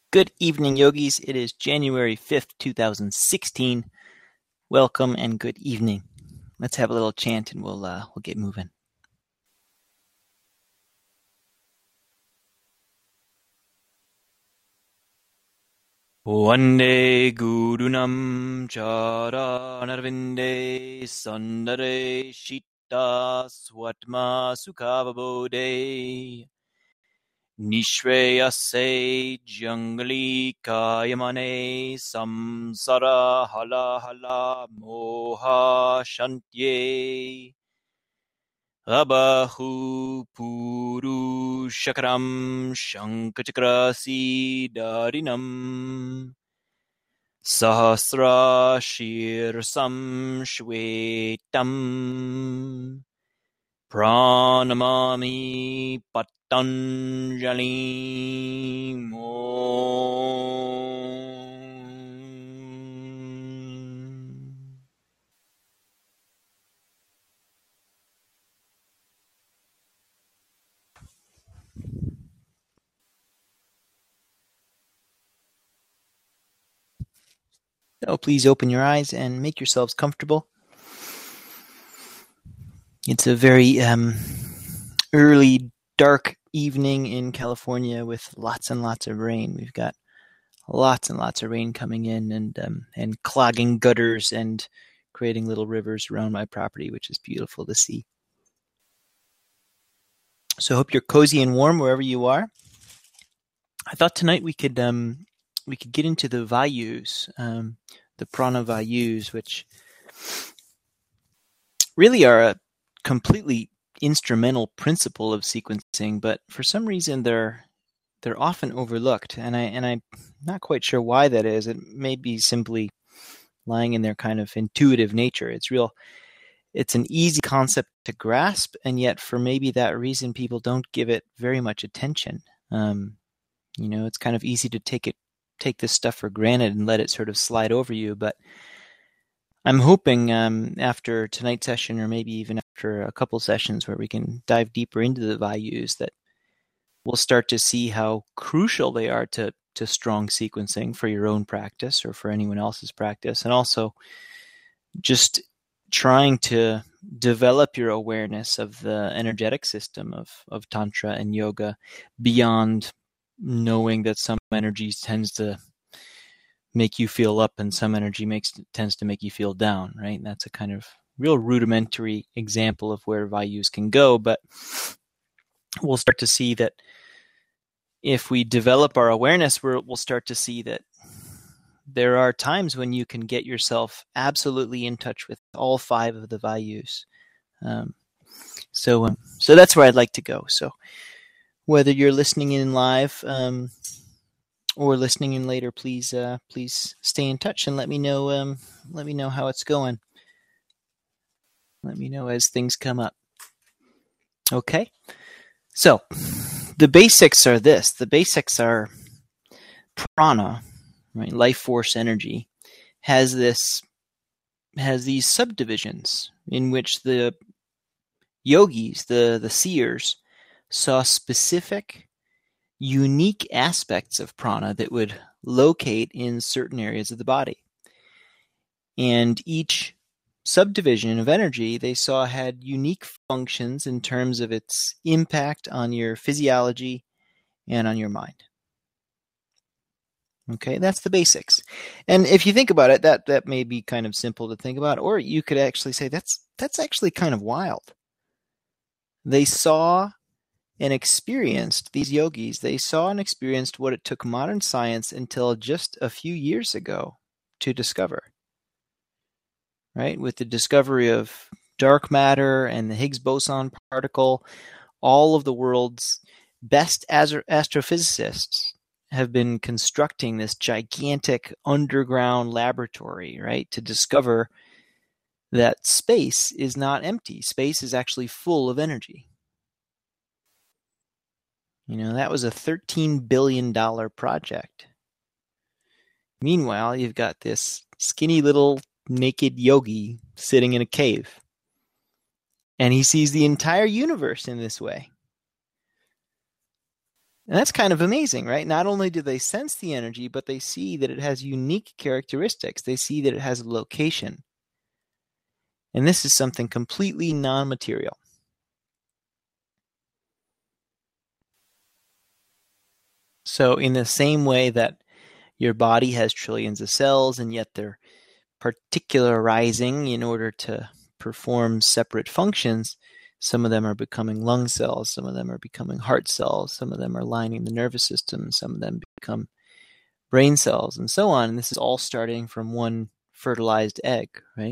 Good evening, yogis. It is January 5th, 2016. Welcome and good evening. Let's have a little chant and we'll get moving. Vande Gurunam Charanarvinde Sandare Shita Swatma Sukhavabode Nishreyase Jangali Kayamane Samsara Hala Hala Moha Shantye Abahu Puru Shakaram Shankachakrasi Darinam Sahasra Shirsam Shwetam Pranamami Patanjali So please open your eyes and make yourselves comfortable. It's a very early, dark evening in California with lots and lots of rain. We've got lots and lots of rain coming in and clogging gutters and creating little rivers around my property, which is beautiful to see. So I hope you're cozy and warm wherever you are. I thought tonight we could get into the Vayus, the prana Vayus, which really are a completely instrumental principle of sequencing, but for some reason they're often overlooked, and I'm not quite sure why that is. It may be simply lying in their kind of intuitive nature. It's an easy concept to grasp, and yet for maybe that reason people don't give it very much attention. It's kind of easy to take this stuff for granted and let it sort of slide over you, but I'm hoping after tonight's session, or maybe even after a couple sessions where we can dive deeper into the Vayus, that we'll start to see how crucial they are to strong sequencing for your own practice or for anyone else's practice, and also just trying to develop your awareness of the energetic system of Tantra and yoga beyond knowing that some energy tends to make you feel up and some energy tends to make you feel down, right? And that's a kind of real rudimentary example of where Vayus can go, but we'll start to see that if we develop our awareness, we'll start to see that there are times when you can get yourself absolutely in touch with all 5 of the Vayus. So that's where I'd like to go. So whether you're listening in live or listening in later, please stay in touch and let me know how it's going. Let me know as things come up. Okay, so the basics are this. The basics are prana, right? Life force energy has these subdivisions in which the yogis, the seers, saw specific, unique aspects of prana that would locate in certain areas of the body. And each subdivision of energy they saw had unique functions in terms of its impact on your physiology and on your mind. Okay, that's the basics. And if you think about it, that may be kind of simple to think about, or you could actually say that's actually kind of wild. They saw and experienced, these yogis, they saw and experienced what it took modern science until just a few years ago to discover. Right? With the discovery of dark matter and the Higgs boson particle, all of the world's best astrophysicists have been constructing this gigantic underground laboratory, right, to discover that space is not empty. Space is actually full of energy. That was a $13 billion project. Meanwhile, you've got this skinny little naked yogi sitting in a cave. And he sees the entire universe in this way. And that's kind of amazing, right? Not only do they sense the energy, but they see that it has unique characteristics. They see that it has a location. And this is something completely non-material. So in the same way that your body has trillions of cells, and yet they're particularizing in order to perform separate functions, some of them are becoming lung cells, some of them are becoming heart cells, some of them are lining the nervous system, some of them become brain cells, and so on. And this is all starting from one fertilized egg, right?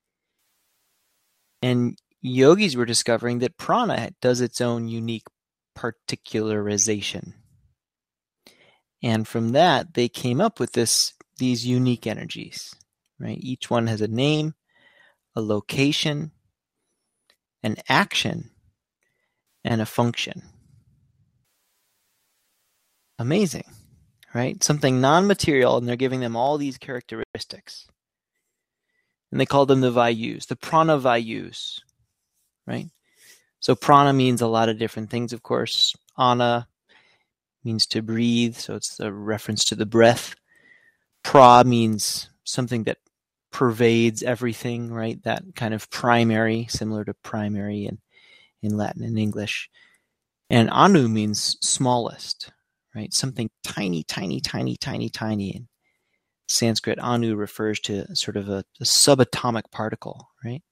And yogis were discovering that prana does its own unique particularization. And from that, they came up with these unique energies, right? Each one has a name, a location, an action, and a function. Amazing, right? Something non-material, and they're giving them all these characteristics. And they call them the vayus, the prana vayus, right? So prana means a lot of different things, of course. Ana means to breathe, so it's a reference to the breath. Pra means something that pervades everything, right? That kind of primary, similar to primary in Latin and English. And anu means smallest, right? Something tiny, tiny, tiny, tiny, tiny. In Sanskrit, anu refers to sort of a subatomic particle, right?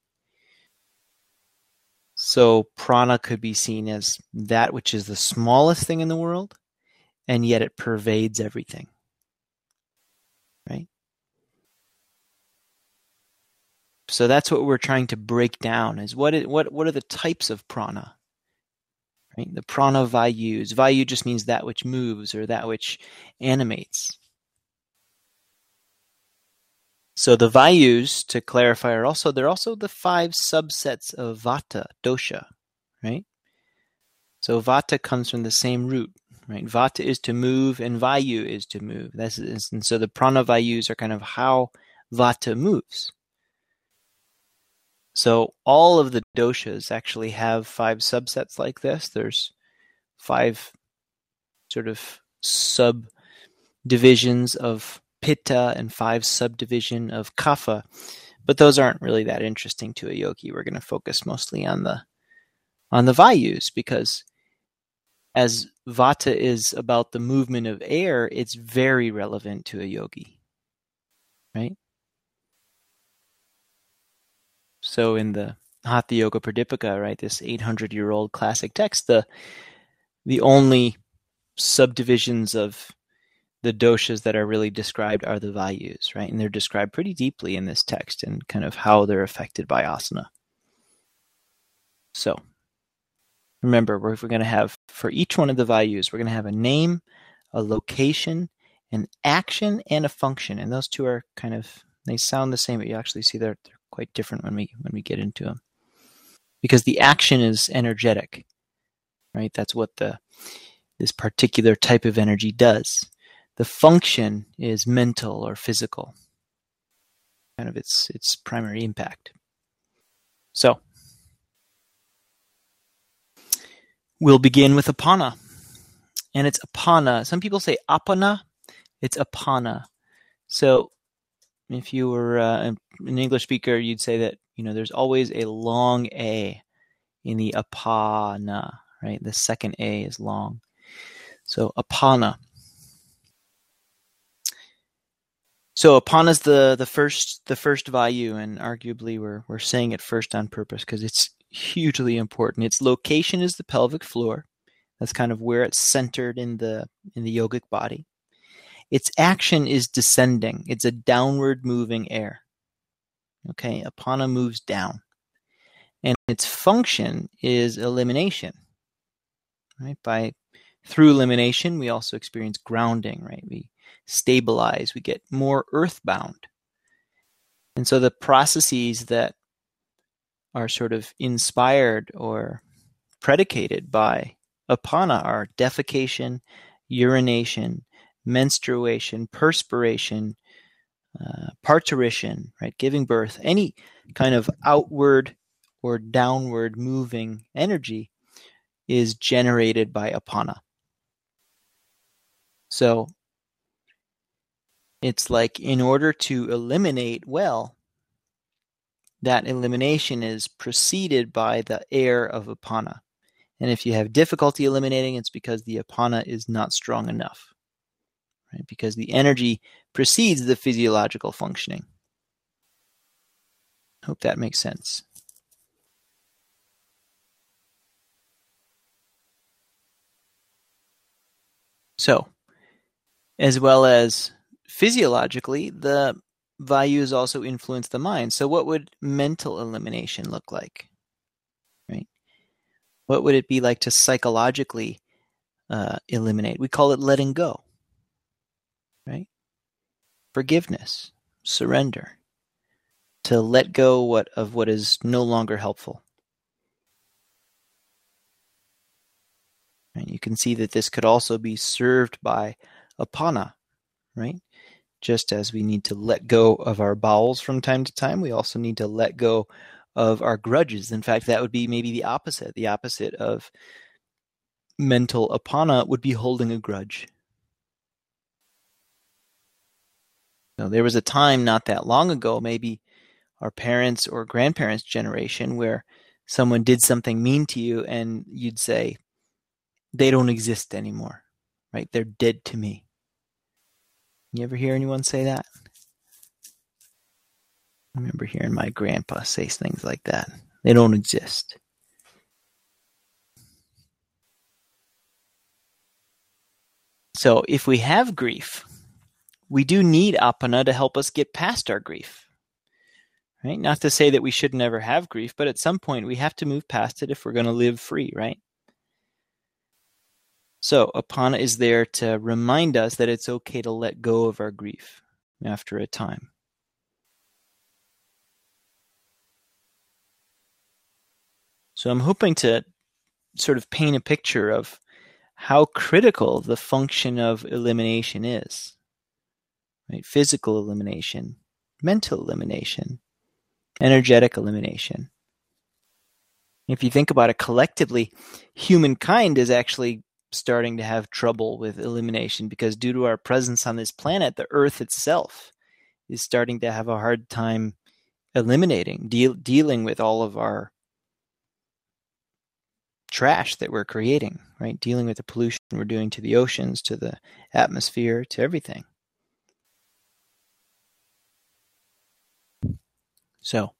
So prana could be seen as that which is the smallest thing in the world, and yet it pervades everything, right? So that's what we're trying to break down, is what are the types of prana, right? The prana vayus. Vayu just means that which moves or that which animates. So the vayus, to clarify, they're also the 5 subsets of vata, dosha, right? So vata comes from the same root, right? Vata is to move and vayu is to move. And so the prana vayus are kind of how vata moves. So all of the doshas actually have 5 subsets like this. There's 5 sort of subdivisions of pitta and 5 subdivision of kapha, but those aren't really that interesting to a yogi. We're going to focus mostly on the vayus, because as vata is about the movement of air, it's very relevant to a yogi, right? So in the Hatha Yoga Pradipika, right, this 800-year-old classic text, the only subdivisions of the doshas that are really described are the vayus, right? And they're described pretty deeply in this text and kind of how they're affected by asana. So remember, we're going to have, for each one of the vayus, we're going to have a name, a location, an action, and a function. And those two are kind of, they sound the same, but you actually see they're quite different when we get into them. Because the action is energetic, right? That's what this particular type of energy does. The function is mental or physical, kind of its primary impact. So we'll begin with apana. And it's apana. Some people say apana. It's apana. So if you were an English speaker, you'd say that, there's always a long A in the apana, right? The second A is long. So apana. So apana is the first vayu, and arguably we're saying it first on purpose because it's hugely important. Its location is the pelvic floor. That's kind of where it's centered in the yogic body. Its action is descending. It's a downward moving air. Okay, apana moves down. And its function is elimination. Right? Through elimination, we also experience grounding, right? We stabilize, we get more earthbound. And so the processes that are sort of inspired or predicated by apana are defecation, urination, menstruation, perspiration, parturition, right? Giving birth, any kind of outward or downward moving energy is generated by apana. So it's like in order to eliminate well, that elimination is preceded by the air of apana. And if you have difficulty eliminating, it's because the apana is not strong enough, right? Because the energy precedes the physiological functioning. Hope that makes sense. So, as well as physiologically, the vayus also influence the mind. So what would mental elimination look like? Right? What would it be like to psychologically eliminate? We call it letting go. Right? Forgiveness, surrender, to let go of what is no longer helpful. And you can see that this could also be served by apana, right? Just as we need to let go of our bowels from time to time, we also need to let go of our grudges. In fact, that would be maybe the opposite. The opposite of mental apana would be holding a grudge. So there was a time not that long ago, maybe our parents' or grandparents' generation, where someone did something mean to you and you'd say, they don't exist anymore, right? They're dead to me. You ever hear anyone say that? I remember hearing my grandpa say things like that. They don't exist. So if we have grief, we do need apana to help us get past our grief. Right? Not to say that we should never have grief, but at some point we have to move past it if we're going to live free, right? So apana is there to remind us that it's okay to let go of our grief after a time. So I'm hoping to sort of paint a picture of how critical the function of elimination is. Right? Physical elimination, mental elimination, energetic elimination. If you think about it collectively, humankind is actually starting to have trouble with elimination because due to our presence on this planet, the Earth itself is starting to have a hard time eliminating, dealing with all of our trash that we're creating, right? Dealing with the pollution we're doing to the oceans, to the atmosphere, to everything. So,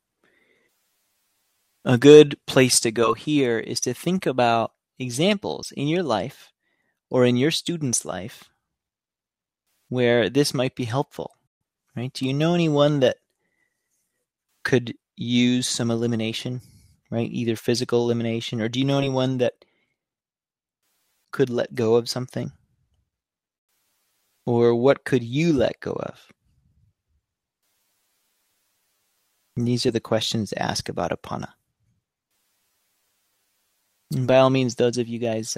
a good place to go here is to think about examples in your life or in your student's life where this might be helpful, right? Do you know anyone that could use some elimination, right? Either physical elimination, or do you know anyone that could let go of something? Or what could you let go of? And these are the questions to ask about apana. And by all means, those of you guys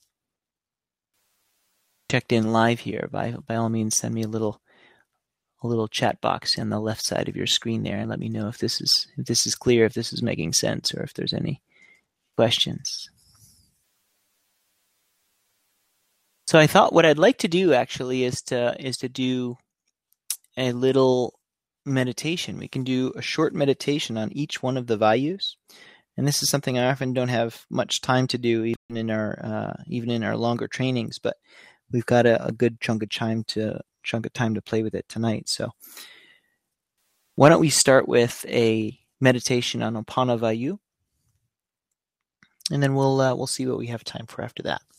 checked in live here, by all means, send me a little chat box on the left side of your screen there, and let me know if this is clear, if this is making sense, or if there's any questions. So I thought what I'd like to do actually is to do a little meditation. We can do a short meditation on each one of the vayus. And this is something I often don't have much time to do, even in our longer trainings. But we've got a good chunk of time to play with it tonight. So why don't we start with a meditation on Apana Vayu, and then we'll see what we have time for after that.